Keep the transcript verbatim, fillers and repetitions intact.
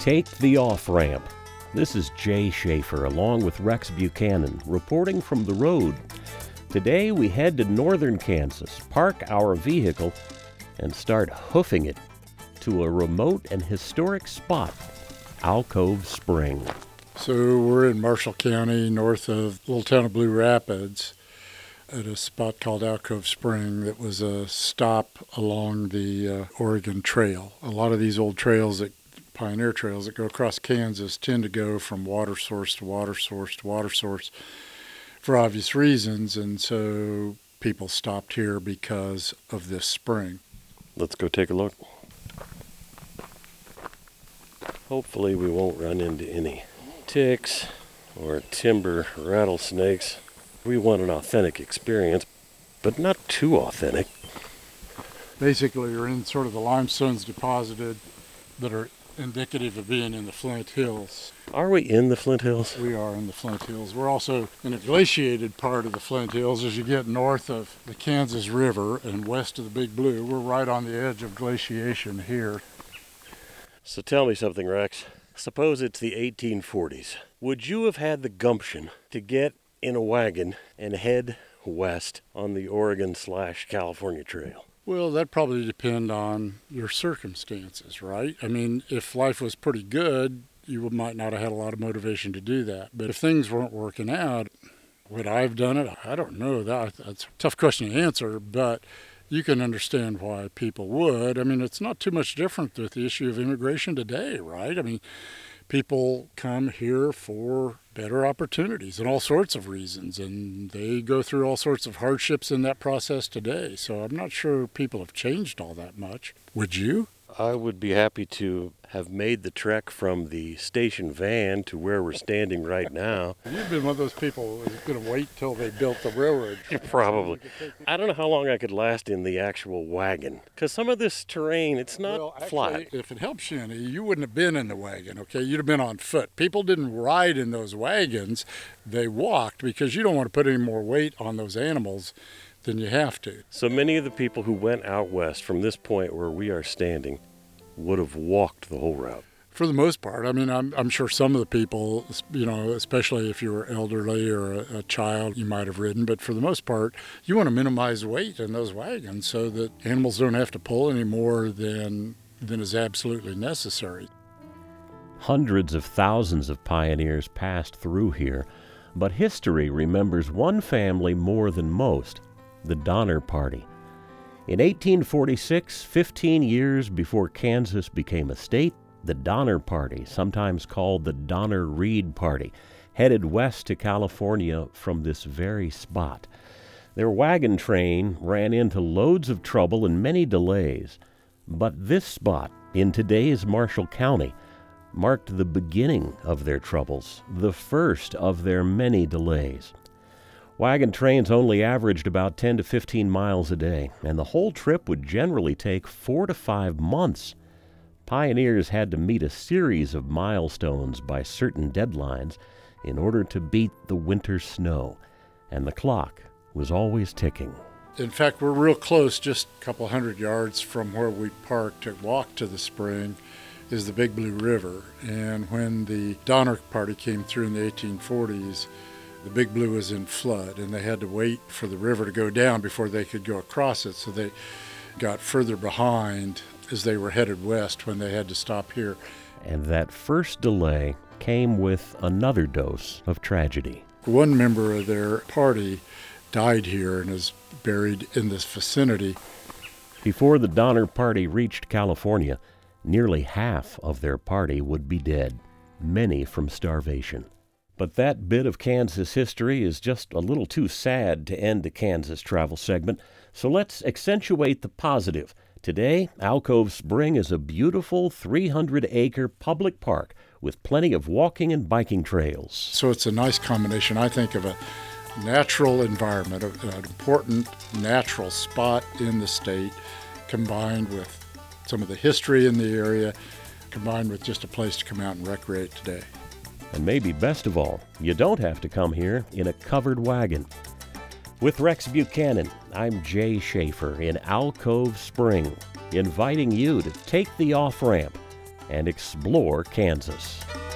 Take the off-ramp. This is Jay Schaefer along with Rex Buchanan reporting from the road. Today we head to northern Kansas, park our vehicle, and start hoofing it to a remote and historic spot, Alcove Spring. So we're in Marshall County, north of the little town of Blue Rapids, at a spot called Alcove Spring that was a stop along the uh, Oregon Trail. A lot of these old trails, that pioneer trails that go across Kansas, tend to go from water source to water source to water source for obvious reasons, and so people stopped here because of this spring. Let's go take a look. Hopefully we won't run into any ticks or timber rattlesnakes. We want an authentic experience, but not too authentic. Basically, you're in sort of the limestones deposited that are indicative of being in the Flint Hills. Are we in the Flint Hills? We are in the Flint Hills. We're also in a glaciated part of the Flint Hills. As you get north of the Kansas River and west of the Big Blue, we're right on the edge of glaciation here. So tell me something, Rex. Suppose it's the eighteen forties. Would you have had the gumption to get in a wagon and head west on the Oregon slash California Trail? Well, that'd probably depend on your circumstances, right? I mean, if life was pretty good, you might not have had a lot of motivation to do that. But if things weren't working out, would I have done it? I don't know. That, that's a tough question to answer, but you can understand why people would. I mean, it's not too much different with the issue of immigration today, right? I mean, people come here for better opportunities and all sorts of reasons, and they go through all sorts of hardships in that process today. So I'm not sure people have changed all that much. Would you? I would be happy to have made the trek from the station van to where we're standing right now. You've been one of those people who's going to wait till they built the railroad. Probably. I don't know how long I could last in the actual wagon, because some of this terrain, it's not well, actually, flat. If it helps you any, you wouldn't have been in the wagon, okay? You'd have been on foot. People didn't ride in those wagons. They walked because you don't want to put any more weight on those animals than you have to. So many of the people who went out west from this point where we are standing would have walked the whole route. For the most part. I mean, I'm, I'm sure some of the people, you know, especially if you were elderly or a, a child, you might have ridden. But for the most part, you want to minimize weight in those wagons so that animals don't have to pull any more than, than is absolutely necessary. Hundreds of thousands of pioneers passed through here, but history remembers one family more than most, the Donner Party. In eighteen forty-six, fifteen years before Kansas became a state, the Donner Party, sometimes called the Donner-Reed Party, headed west to California from this very spot. Their wagon train ran into loads of trouble and many delays, but this spot in today's Marshall County marked the beginning of their troubles, the first of their many delays. Wagon trains only averaged about ten to fifteen miles a day, and the whole trip would generally take four to five months. Pioneers had to meet a series of milestones by certain deadlines in order to beat the winter snow, and the clock was always ticking. In fact, we're real close, just a couple hundred yards from where we parked to walk to the spring is the Big Blue River. And when the Donner Party came through in the eighteen forties, the Big Blue was in flood, and they had to wait for the river to go down before they could go across it. So they got further behind as they were headed west when they had to stop here. And that first delay came with another dose of tragedy. One member of their party died here and is buried in this vicinity. Before the Donner Party reached California, nearly half of their party would be dead, many from starvation. But that bit of Kansas history is just a little too sad to end the Kansas travel segment, so let's accentuate the positive. Today, Alcove Spring is a beautiful three hundred acre public park with plenty of walking and biking trails. So it's a nice combination, I think, of a natural environment, an important natural spot in the state, combined with some of the history in the area, combined with just a place to come out and recreate today. And maybe best of all, you don't have to come here in a covered wagon. With Rex Buchanan, I'm Jay Schaefer in Alcove Spring, inviting you to take the off-ramp and explore Kansas.